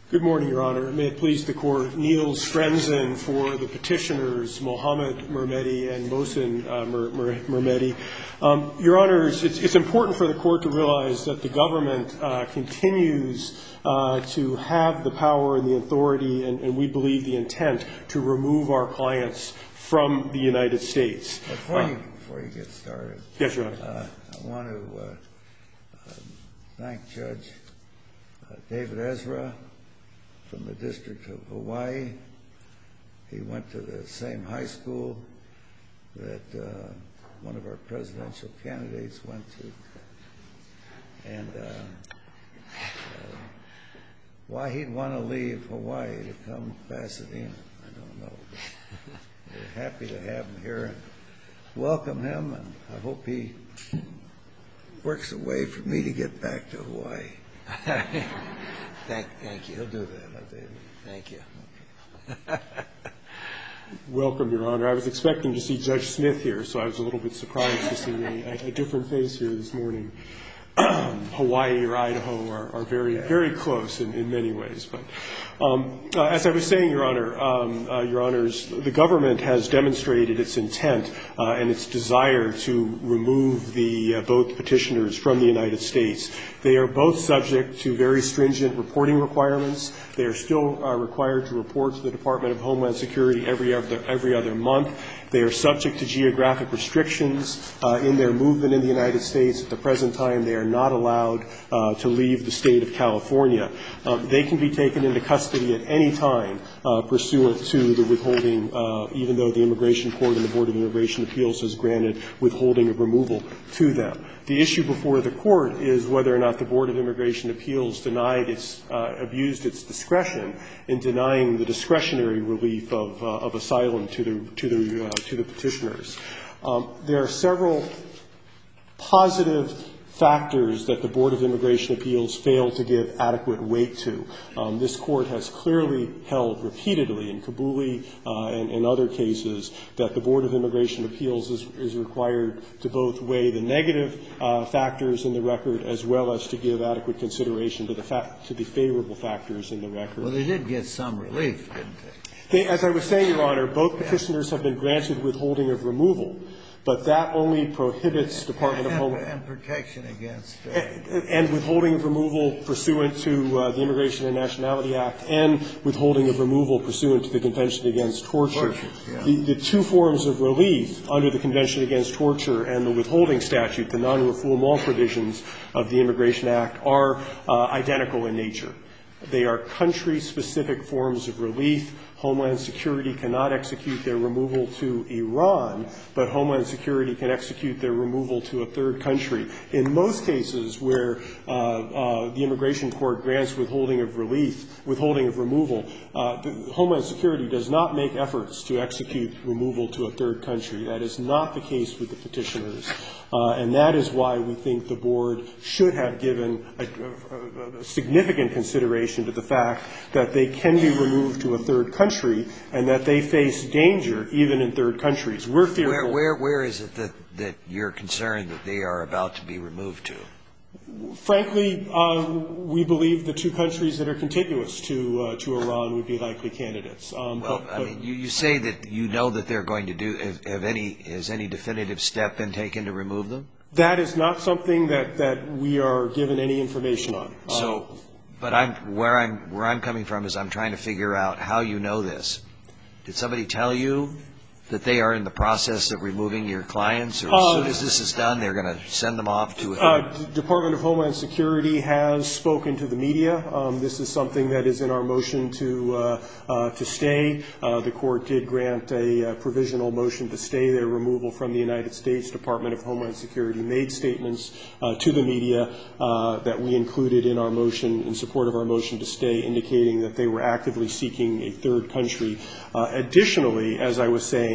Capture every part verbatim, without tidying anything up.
Good morning, Your Honor. May it please the Court, Neil Strenzen for the petitioners Mohammed Mermedi and Mohsen uh, Mer- Mer- Mermedi. Um, Your Honor, it's, it's important for the Court to realize that the government uh, continues uh, to have the power and the authority, and, and we believe the intent, to remove our clients from the United States. Before uh, you, before you get started, yes, Your Honor. Uh, I want to uh, uh, thank Judge uh, David Ezra from the District of Hawaii. He went to the same high school that uh, one of our presidential candidates went to. And uh, uh, why he'd want to leave Hawaii to come to Pasadena, I don't know. But we're happy to have him here and welcome him, and I hope he works a way for me to get back to Hawaii. Thank, thank you. He'll do that, huh, David? Thank you. Welcome, Your Honor. I was expecting to see Judge Smith here, so I was a little bit surprised to see a, a different face here this morning. Hawaii or Idaho are, are very, very close in, in many ways. But um, uh, as I was saying, Your Honor, um, uh, Your Honors, the government has demonstrated its intent uh, and its desire to remove the uh, both petitioners from the United States. They are both subject to very stringent reporting requirements. They are still uh, required to report to the Department of Homeland Security every other, every other month. They are subject to geographic restrictions uh, in their movement in the United States. At the present time, they are not allowed uh, to leave the state of California. Um, they can be taken into custody at any time uh, pursuant to the withholding, uh, even though the Immigration Court and the Board of Immigration Appeals has granted withholding of removal to them. The issue before the Court is whether or not the Board of Immigration Appeals denied its, uh, abused its discretion in denying the discretionary relief of, uh, of asylum to the, to the, uh, to the petitioners. Um, there are several positive factors that the Board of Immigration Appeals failed to give adequate weight to. Um, this Court has clearly held repeatedly in Kabuli uh, and in other cases that the Board of Immigration Appeals is, is required to both weigh the negative uh, factors in the record as well as to give adequate consideration to the fa- to the favorable factors in the record. Well, they did get some relief, didn't they? They, as I was saying, Your Honor, both petitioners have been granted withholding of removal. But that only prohibits Department and, of Homeland and protection against uh, and, and withholding of removal pursuant to uh, the Immigration and Nationality Act and withholding of removal pursuant to the Convention Against Torture. torture yeah. the, the two forms of relief under the Convention Against Torture and the withholding statute, the non-refoulement provisions of the Immigration Act, are uh, identical in nature. They are country-specific forms of relief. Homeland Security cannot execute their removal to Iran, but Homeland Security can execute their removal to a third country. In most cases where uh, uh, the Immigration Court grants withholding of relief, withholding of removal, uh, the Homeland Security does not make efforts to execute removal to a third country. That is not the case with the petitioners. Uh, and that is why we think the Board should have given a, a, a significant consideration to the fact that they can be removed to a third country and that they face danger even in third countries. We're fearful. Where, where, where is it that, that you're concerned that they are about to be removed to? Frankly, uh, we believe the two countries that are contiguous to uh, to Iran would be likely candidates. Um, well, but, I mean, you, you say that you know that they're going to do. Have, have any has any definitive step been taken to remove them? That is not something that, that we are given any information on. So, uh, but I'm where I'm where I'm coming from is I'm trying to figure out how you know this. Did somebody tell you that they are in the process of removing your clients, or as uh, soon as this is done, they're going to send them off to a uh, D- Department of Homeland Security has spoken to the media. Um, this is something that is in our motion to uh, uh, to stay. Uh, the court did grant a uh, provisional motion to stay their removal from the United States. Department of Homeland Security made statements uh, to the media uh, that we included in our motion in support of our motion to stay, indicating that they were actively seeking a third country. Uh, additionally, as I was saying,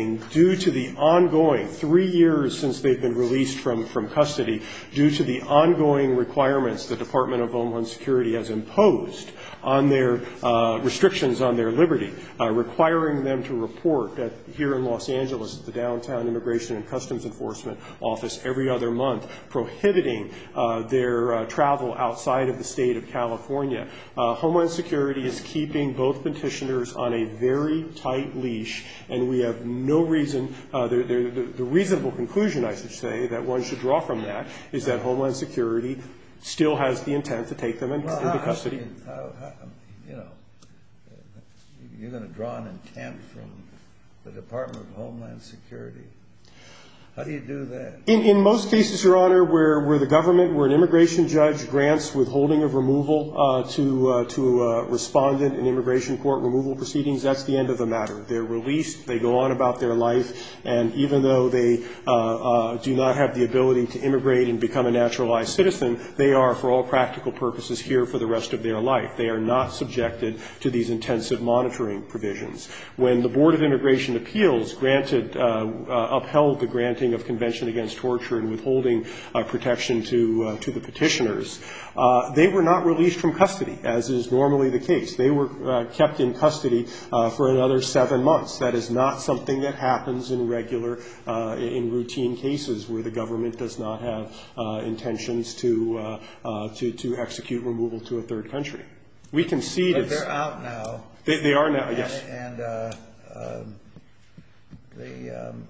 saying, due to the ongoing, three years since they've been released from, from custody, due to the ongoing requirements the Department of Homeland Security has imposed on their uh, restrictions on their liberty, uh, requiring them to report at, here in Los Angeles at the Downtown Immigration and Customs Enforcement Office every other month, prohibiting uh, their uh, travel outside of the state of California. Uh, Homeland Security is keeping both petitioners on a very tight leash, and we have no reason, uh, the, the, the reasonable conclusion, I should say, that one should draw from that is that Homeland Security still has the intent to take them in, well, into how, custody. How, how, you know, you're going to draw an intent from the Department of Homeland Security. How do you do that? In, in most cases, Your Honor, where, where the government, where an immigration judge grants withholding of removal uh, to uh, to a respondent in immigration court removal proceedings, that's the end of the matter. They're released, they go on about their life, and even though they uh, uh, do not have the ability to immigrate and become a naturalized citizen, they are, for all practical purposes, here for the rest of their life. They are not subjected to these intensive monitoring provisions. When the Board of Immigration Appeals granted, uh, uh, upheld the granting of Convention Against Torture and withholding uh, protection to uh, to the petitioners, uh, they were not released from custody, as is normally the case. They were uh, kept in custody uh, for another seven months. That is not something that happens in regular, uh, in routine cases where the government does not have uh, intentions to, uh, uh, to to execute removal to a third country. We concede. But they're out now. They, they are now. And, Yes. And uh, um, the um,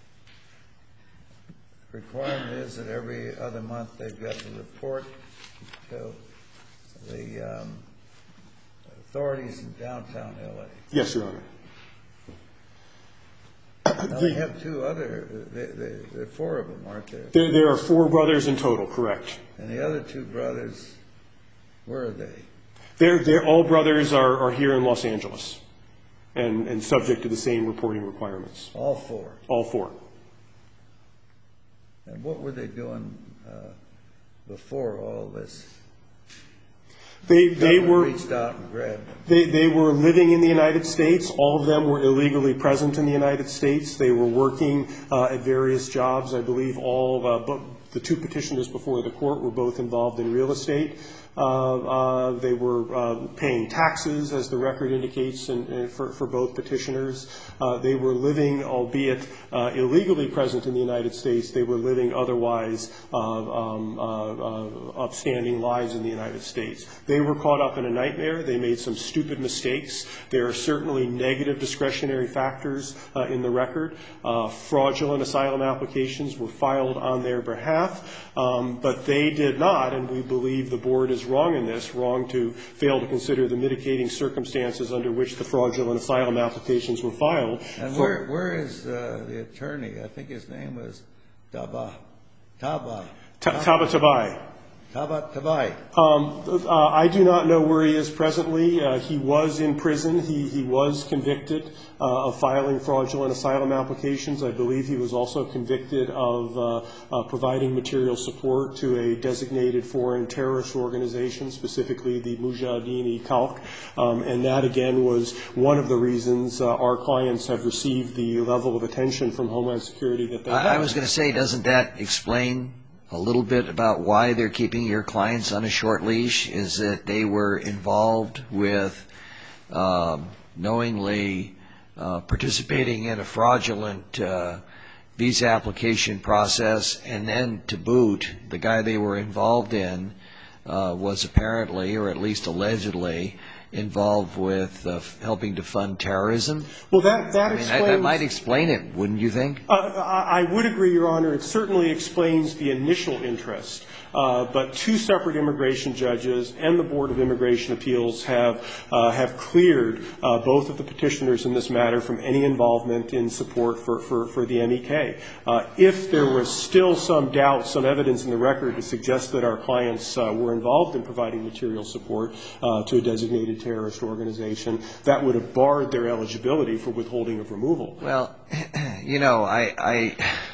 requirement is that every other month they've got to report to the um, authorities in downtown L A. Yes, Your Honor. Now they have two other, they, they, there are four of them, aren't there? There, there are four brothers in total, correct. And the other two brothers, where are they? They're, they're, all brothers are, are here in Los Angeles and, and subject to the same reporting requirements. All four. All four. And what were they doing uh, before all this? They, they were reached out and grabbed them. They, they were living in the United States. All of them were illegally present in the United States. They were working uh, at various jobs. I believe all uh, but the two petitioners before the court were both involved in real estate. Uh, uh, they were uh, paying taxes, as the record indicates, and, and for, for both petitioners. Uh, they were living, albeit uh, illegally present in the United States, they were living otherwise uh, um, uh, uh, upstanding lives in the United States. They were caught up in a nightmare. They made some stupid mistakes. There are certainly negative discretionary factors uh, in the record. Uh, fraudulent asylum applications were filed on their behalf, um, but they did not, and we believe the board is wrong in this, wrong to fail to consider the mitigating circumstances under which the fraudulent asylum applications were filed. And where, where is uh, the attorney? I think his name was Taba. Taba. Tabatabai. Tabatabai. Um, uh, I do not know where he is presently. Uh, he was in prison. He, he was convicted uh, of filing fraudulent asylum applications. I believe he was also convicted of uh, uh, providing material support to a designated foreign terrorist organization, specifically the Mujahideen-e-Khalq. Um, and that, again, was one of the reasons uh, our clients have received the level of attention from Homeland Security that they have. I, I was going to say, doesn't that explain a little bit about why they're keeping your clients on a short leash? Is that they were involved with um, knowingly uh, participating in a fraudulent uh, visa application process, and then to boot, the guy they were involved in uh, was apparently, or at least allegedly, involved with uh, helping to fund terrorism? Well, that, that I mean, explains... that, that might explain it, wouldn't you think? Uh, I I would agree, Your Honor. It certainly explains the initial interest. Uh, but two separate immigration judges and the Board of Immigration Appeals have uh, have cleared uh, both of the petitioners in this matter from any involvement in support for, for, for the M E K. Uh, if there was still some doubt, some evidence in the record to suggest that our clients uh, were involved in providing material support uh, to a designated terrorist organization, that would have barred their eligibility for withholding of removal. Well, you know, I... I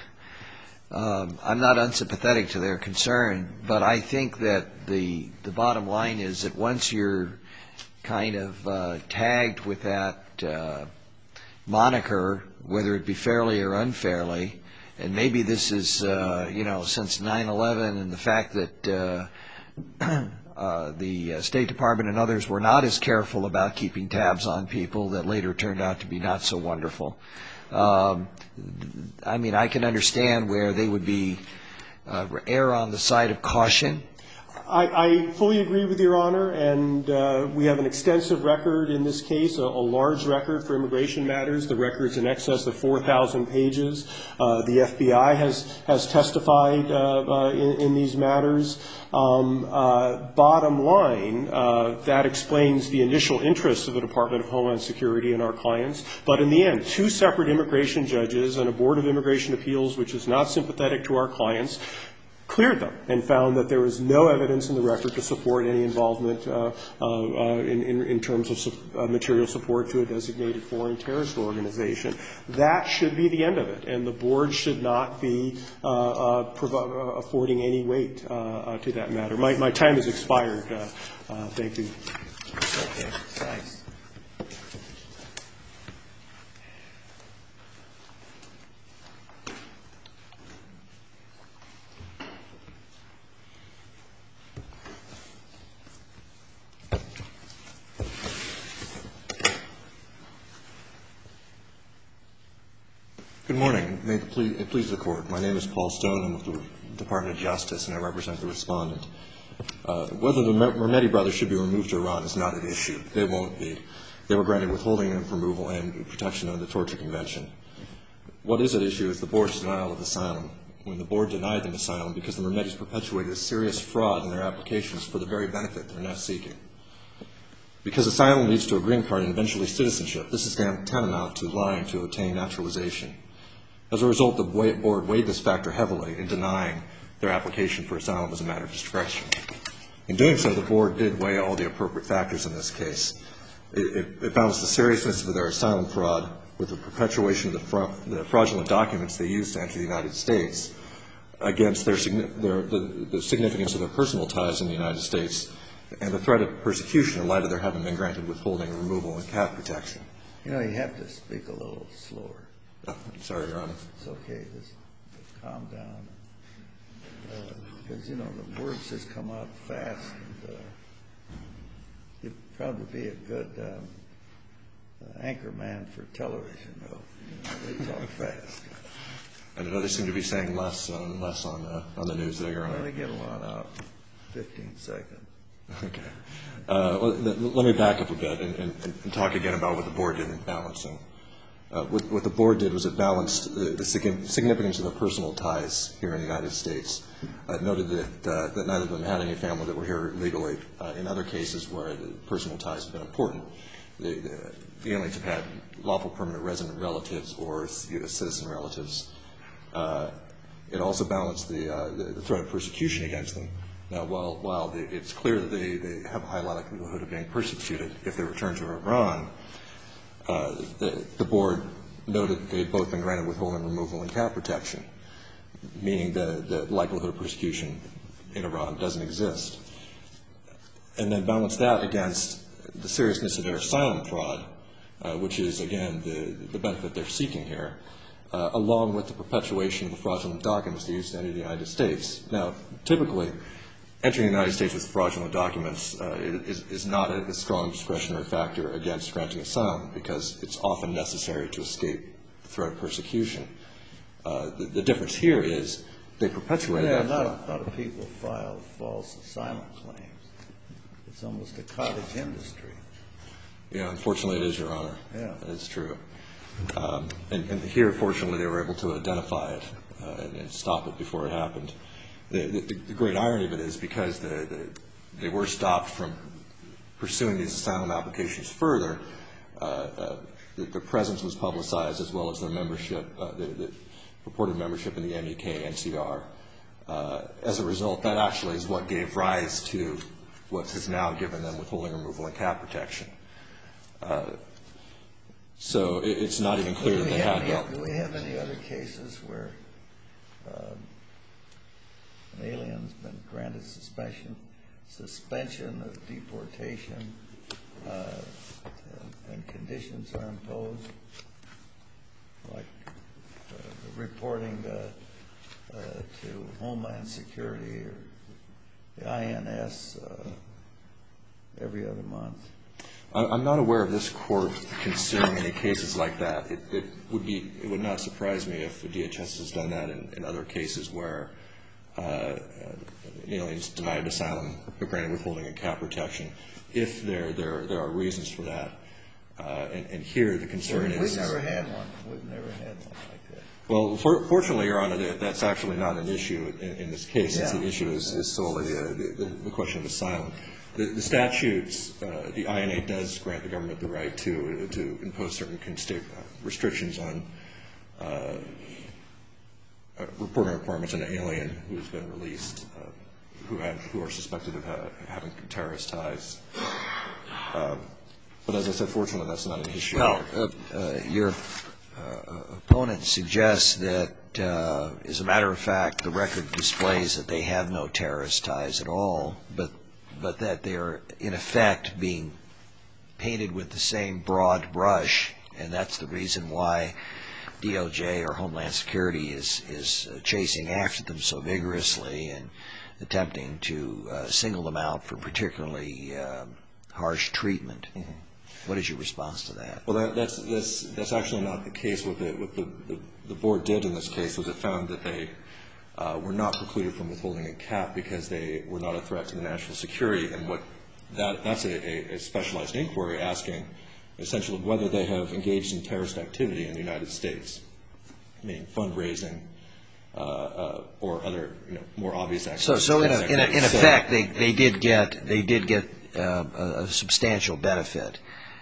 Um, I'm not unsympathetic to their concern, but I think that the the bottom line is that once you're kind of uh, tagged with that uh, moniker whether it be fairly or unfairly, and maybe this is, uh, you know, since nine eleven and the fact that uh, uh, the State Department and others were not as careful about keeping tabs on people that later turned out to be not so wonderful. Um, I mean, I can understand where they would be uh, err on the side of caution. I, I fully agree with Your Honor, and uh, we have an extensive record in this case, a, a large record for immigration matters. The record's in excess of four thousand pages. Uh, the F B I has, has testified uh, uh, in, in these matters. Um, uh, bottom line, uh, that explains the initial interest of the Department of Homeland Security in our clients. But in the end, two separate immigration judges and a Board of Immigration Appeals, which is not sympathetic to our clients, cleared them and found that there was no evidence in the record to support any involvement uh, uh, uh, in, in, in terms of su- uh, material support to a designated foreign terrorist organization. That should be the end of it, and the board should not be uh, uh, provo- uh, affording any weight uh, uh, to that matter. My, my time has expired. Uh, uh, thank you. Okay, thanks. Good morning. May it please, it please the Court. My name is Paul Stone. I'm with the Department of Justice, and I represent the respondent. Uh, whether the Mermetti brothers should be removed to Iran is not an issue. They won't be. They were granted withholding of removal and protection under the Torture Convention. What is at issue is the board's denial of asylum. When the board denied them asylum because the Mermettis perpetuated a serious fraud in their applications for the very benefit they're now seeking. Because asylum leads to a green card and eventually citizenship, this is tantamount to lying to obtain naturalization. As a result, the board weighed this factor heavily in denying their application for asylum as a matter of discretion. In doing so, the board did weigh all the appropriate factors in this case. It, it, it balanced the seriousness of their asylum fraud with the perpetuation of the, fra- the fraudulent documents they used to enter the United States against their, their, the, the significance of their personal ties in the United States and the threat of persecution in light of their having been granted withholding, removal, and cat protection. You know, you have to speak a little slower. Oh, I'm sorry, Your Honor. It's okay. Just calm down. Because, uh, you know, the words just come out fast. And, uh, you'd probably be a good um, uh, anchor man for television, though. You know, they talk fast. And I know they seem to be saying less, uh, less on, uh, on the news there, Your Honor. Well, they get a lot out in fifteen seconds. Okay. Uh, well, let me back up a bit and, and, and talk again about what the board did in balancing. Uh, what, what the board did was it balanced the, the significance of their personal ties here in the United States. Uh, it noted that, uh, that neither of them had any family that were here legally. Uh, in other cases where the personal ties have been important, the, the, the aliens have had lawful permanent resident relatives or U S citizen relatives. Uh, it also balanced the, uh, the, the threat of persecution against them. Now, while, while the, it's clear that they, they have a high likelihood of being persecuted if they return to Iran, uh, the, the board noted that they had both been granted withholding, removal, and cat protection, meaning the, the likelihood of persecution in Iran doesn't exist. And then balanced that against the seriousness of their asylum fraud, uh, which is, again, the, the benefit they're seeking here, uh, along with the perpetuation of the fraudulent documents they used to enter the United States. Now, typically, entering the United States with fraudulent documents uh, is, is not a, a strong discretionary factor against granting asylum because it's often necessary to escape the threat of persecution. Uh, the, the difference here is they perpetuated Yeah, that a lot, fraud. of, a lot of people file false asylum claims. It's almost a cottage industry. Yeah, unfortunately it is, Your Honor. Yeah. It's true. Um, and, and here, fortunately, they were able to identify it uh, and, and stop it before it happened. The, the, the great irony of it is because the, the, they were stopped from pursuing these asylum applications further, uh, uh, the, their presence was publicized as well as their membership, uh, the, the purported membership in the M E K N C R. Uh, as a result, that actually is what gave rise to what has now given them withholding, removal, and cat protection. Uh, so it, it's not even clear that they had any, that. Do we have any other cases where um, an alien's been granted suspension, suspension of deportation, uh, and, and conditions are imposed, like reporting uh, uh, to Homeland Security or the I N S uh, every other month? I'm not aware of this court considering any cases like that. It, it would be, it would not surprise me if the D H S has done that in, in other cases where uh, aliens denied asylum but granted withholding and cap protection, if there there there are reasons for that. Uh, and, and here the concern We've is. We've never had one. We've never had one like that. Well, for, fortunately, Your Honor, that's actually not an issue in, in this case. Yeah. The issue is, is solely uh, the, the question of asylum. The, the statutes, uh, the I N A does grant the government the right to to impose certain consti- uh, restrictions on uh, uh, reporting requirements on an alien who has been released, uh, who have, who are suspected of ha- having terrorist ties. Um, but as I said, fortunately, that's not an issue. Well, uh, uh, your uh, opponent suggests that, uh, as a matter of fact, the record displays that they have no terrorist ties at all, but but that they are, in effect, being painted with the same broad brush, and that's the reason why D O J or Homeland Security is, is chasing after them so vigorously and attempting to uh, single them out for particularly uh, harsh treatment. Mm-hmm. What is your response to that? Well, that, that's, that's, that's actually not the case. What the, what the, the, the board did in this case was it found that they Uh, were not precluded from withholding a cap because they were not a threat to the national security. And what that, that's a, a specialized inquiry asking essentially whether they have engaged in terrorist activity in the United States, meaning fundraising uh, uh, or other, you know, more obvious activities. So, so in, a, in, a, in effect, they, they did get they did get uh, a, a substantial benefit,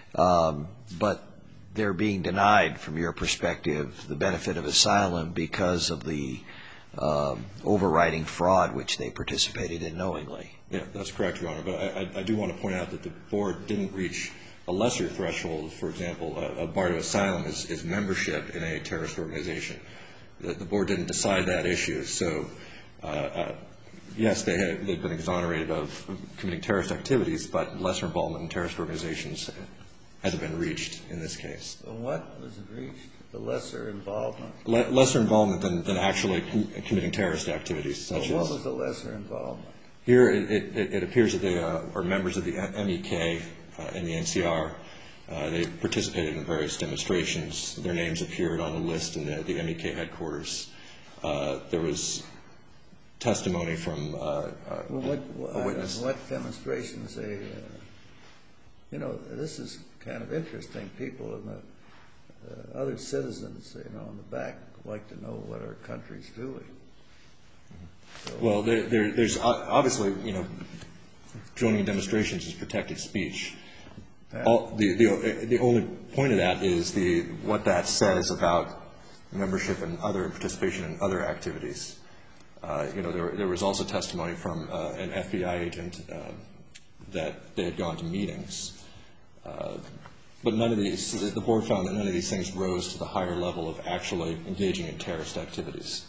um, but they're being denied, from your perspective, the benefit of asylum because of the Uh, overriding fraud which they participated in knowingly. Yeah, that's correct, Your Honor. But I, I, I do want to point out that the board didn't reach a lesser threshold. For example, a, a bar to asylum is, is membership in a terrorist organization. The, the board didn't decide that issue. So, uh, uh, yes, they had they've been exonerated of committing terrorist activities, but lesser involvement in terrorist organizations hasn't been reached in this case. So what was it reached? The lesser involvement? Le- lesser involvement than, than actually com- committing terrorist activities. Such well, what as, was the lesser involvement? Here it, it, it appears that they uh, are members of the M E K uh, and the N C R. Uh, they participated in various demonstrations. Their names appeared on a list in the, the M E K headquarters. Uh, there was testimony from uh, uh, well, what, a witness. What demonstrations they, uh, you know, this is kind of interesting. People in the Uh, other citizens, you know, in the back like to know what our country's doing. So, well, there, there, there's obviously, you know, joining demonstrations is protected speech. yeah. All, the, the, the only point of that is the what that says about membership and other participation in other activities. Uh, you know, there, there was also testimony from uh, an F B I agent uh, that they had gone to meetings. Uh, But none of these, the board found that none of these things rose to the higher level of actually engaging in terrorist activities.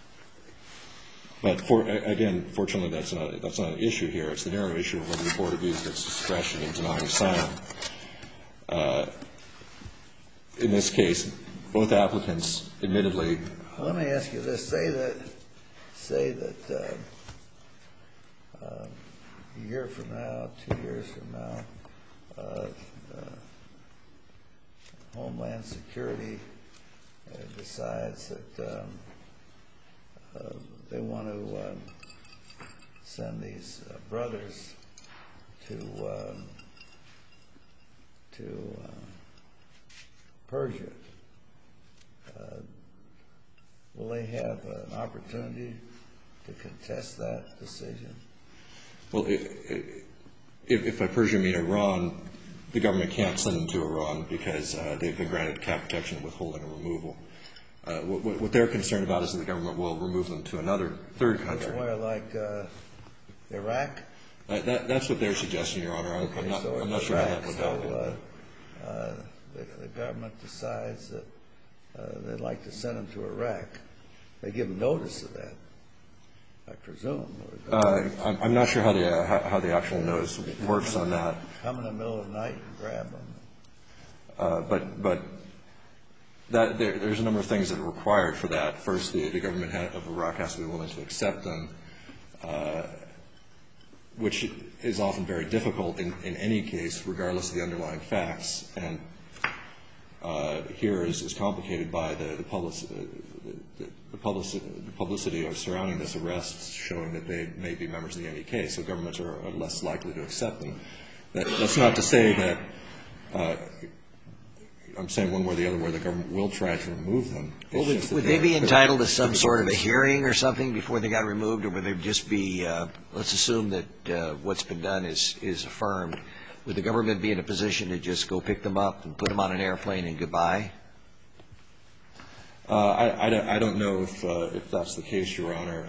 But for, again, fortunately, that's not that's not an issue here. It's the narrow issue of whether the board abused its discretion in denying asylum. Uh, in this case, both applicants, admittedly. Let me ask you this: say that, say that uh, uh, a year from now, two years from now. Uh, uh, Homeland Security uh, decides that um, uh, they want to um, send these uh, brothers to um, to uh, Persia. Uh, will they have an opportunity to contest that decision? Well, if, if by Persia you mean Iran, the government can't send them to Iran because uh, they've been granted cap protection, withholding, and removal. Uh, what, what they're concerned about is that the government will remove them to another third country. Where, like uh, Iraq? Uh, that, that's what they're suggesting, Your Honor. I'm, Okay, I'm not, so I'm not sure how that would so, happen. Uh, uh, the, the government decides that uh, they'd like to send them to Iraq. They give them notice of that, I presume. Uh, I'm, I'm not sure how the uh, how, how the actual notice works on that. Come in the middle of the night and grab them. Uh, but but That, there, there's a number of things that are required for that. First, the, the government of Iraq has to be willing to accept them, uh, which is often very difficult in, in any case, regardless of the underlying facts. And uh, here is, is complicated by the, the, public, the, the, publicity, the publicity of surrounding this arrest, showing that they may be members of the M E K, so governments are, are less likely to accept them. That, that's not to say that uh, I'm saying one way or the other where the government will try to remove them. Well, would would they be entitled to some sort of a hearing or something before they got removed, or would they just be, uh, let's assume that uh, what's been done is, is affirmed, would the government be in a position to just go pick them up and put them on an airplane and goodbye? Uh, I, I, don't, I don't know if, uh, if that's the case, Your Honor.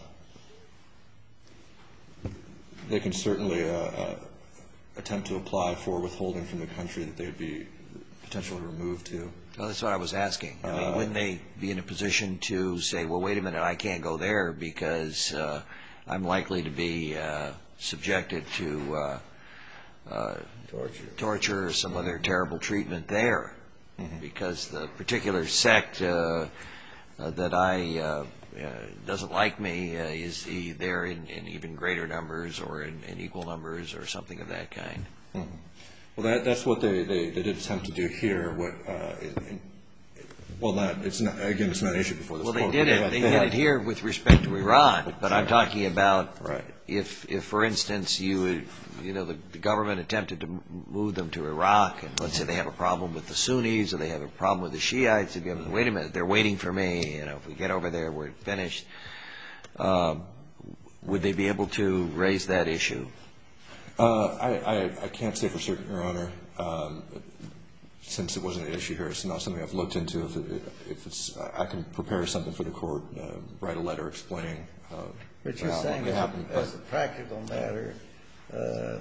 Um, they can certainly uh, uh, attempt to apply for withholding from the country that they'd be potentially removed to. Well, that's what I was asking. I mean, Uh, wouldn't they be in a position to say, well, wait a minute, I can't go there because uh, I'm likely to be uh, subjected to uh, uh, Torture. torture or some other terrible treatment there, Mm-hmm. because the particular sect uh, uh, that I uh, uh, doesn't like me uh, is e- there in, in even greater numbers or in, in equal numbers or something of that kind. Mm-hmm. Well, that, that's what they, they, they did attempt to do here. What, uh, in, in, well, not it's not again, it's not an issue before this Well, they court. did but it. had- They, they did had- it here with respect to Iran. But I'm talking about Right. if, if for instance, you would, you know, the, the government attempted to m- move them to Iraq, and let's say they have a problem with the Sunnis or they have a problem with the Shiites. If you have, wait a minute, they're waiting for me. You know, if we get over there, we're finished. Um, would they be able to raise that issue? Uh, I, I, I can't say for certain, Your Honor. Um, since it wasn't an issue here, it's not something I've looked into. If, it, if it's, I can prepare something for the court, uh, write a letter explaining. Uh, But you're how saying it as happened. a, as a practical matter, uh, uh,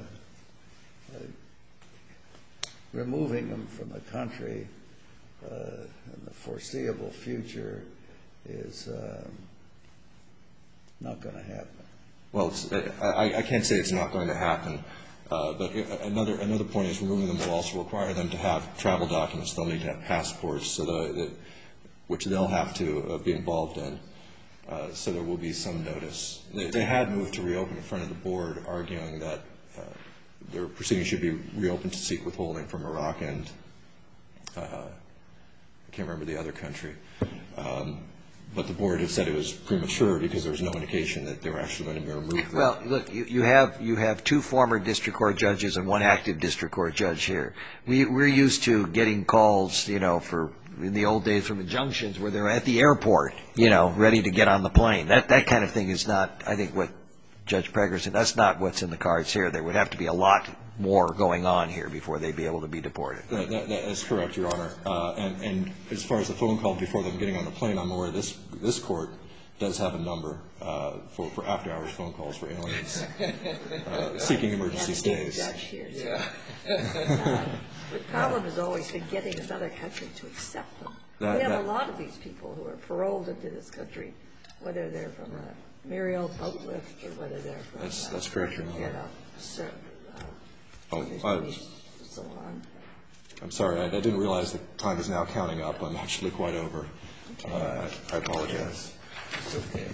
removing them from the country uh, in the foreseeable future is um, not going to happen. Well, it's, I, I can't say it's not going to happen. Uh, but another another point is removing them will also require them to have travel documents. They'll need to have passports, so the, the, which they'll have to uh, be involved in. Uh, so there will be some notice. They, they had moved to reopen in front of the board, arguing that uh, their proceedings should be reopened to seek withholding from Iraq and uh, I can't remember the other country. Um, But the board had said it was premature because there was no indication that they were actually going to be removed. Well, look, you, you have you have two former district court judges and one active district court judge here. We, we're used to getting calls, you know, for in the old days from injunctions where they're at the airport, you know, ready to get on the plane. That that kind of thing is not, I think, what Judge Prager said. That's not what's in the cards here. There would have to be a lot more going on here before they'd be able to be deported. That, that, that is correct, Your Honor. Uh, and, and as far as the phone call before them getting on the plane, I'm aware this this court does have a number uh, for, for after-hours phone calls for aliens uh, seeking emergency stays. Yeah. uh, the problem has always been getting another country to accept them. That, we have that, a lot of these people who are paroled into this country, whether they're from a Muriel boat lift or whether they're from That's, uh, that's correct, Your Honor. you know, certain, uh, Oh, there's I- police and so on. I'm sorry. I, I didn't realize the time is now counting up. I'm actually quite over. Uh, I, I apologize. It's okay.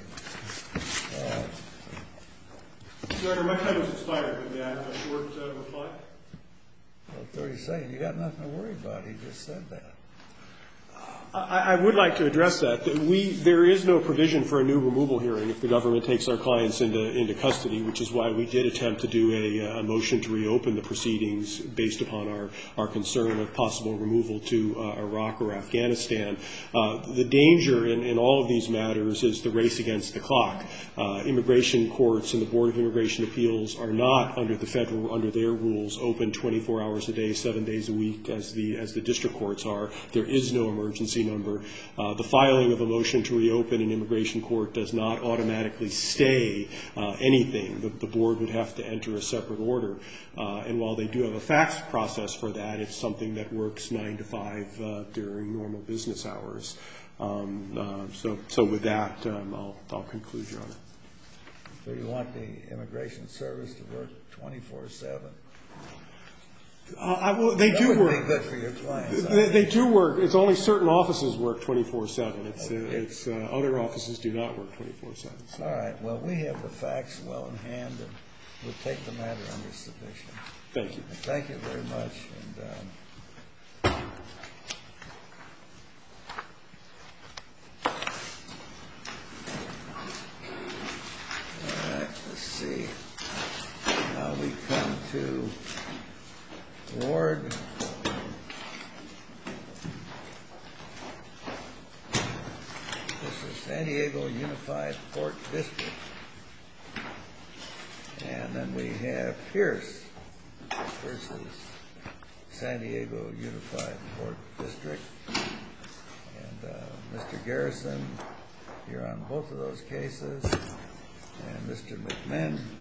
Your Honor, my time has expired, but may I have a short uh, reply? Well, thirty seconds. You got nothing to worry about. He just said that. I, I would like to address that. That we, there is no provision for a new removal hearing if the government takes our clients into, into custody, which is why we did attempt to do a, a motion to reopen the proceedings based upon our, our concern of possible removal to uh, Iraq or Afghanistan. Uh, the danger in, in all of these matters is the race against the clock. Uh, immigration courts and the Board of Immigration Appeals are not under the federal, under their rules, open twenty-four hours a day, seven days a week as the, as the district courts are. There is no emergency number. Uh, the filing of a motion to reopen an immigration court does not automatically stay uh, anything. The, the board would have to enter a separate order. Uh, and while they do have a fax process for that, it's something that works nine to five uh, during normal business hours. Um, uh, so, so with that, um, I'll, I'll conclude, Your Honor. So you want the Immigration Service to work twenty-four seven? Uh, I, well, they That do would work. be good for your clients. They, they do work. It's only certain offices work twenty-four seven. It's, uh, it's uh, other offices do not work twenty-four seven. So. All right. Well, we have the facts well in hand, and we'll take the matter under submission. Thank you. Thank you very much. And um, all right, let's see. Now we come to Ward. This is San Diego Unified Court District. And then we have Pierce versus San Diego Unified Court District. And uh, Mister Garrison, you're on both of those cases. And Mister McMinn.